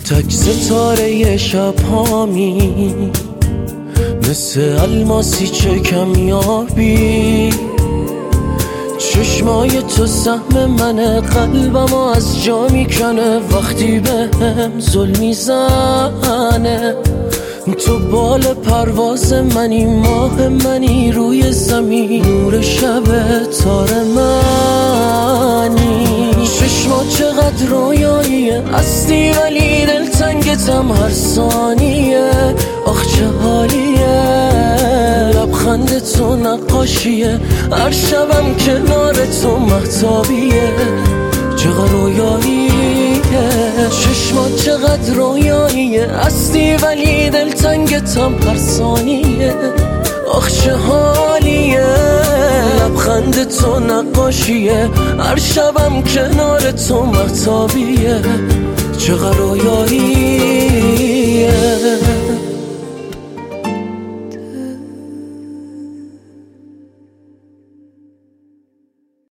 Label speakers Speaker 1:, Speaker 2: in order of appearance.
Speaker 1: تک ستاره شب هامی، مثل الماسی چه کمیابی. چشمای تو سهم منه، قلبمو از جا میکنه وقتی بهم ظلم میزنه. تو بال پرواز منی، ماه منی روی زمین، نور شب تار منی. چشما چقدر رویاییه، هستی ولی دلتنگتم هر ثانیه. آخ چه حالیه، لبخند تو نقاشیه، هر شبم کنار تو مهتابیه. چقدر رویاییه، چشما چقدر رویاییه، هستی ولی دلتنگتم هر ثانیه. آخ چه حالیه، لبخند تو نقاشیه، هر شبم کنار تو مهتابیه. چقدر رویاییه.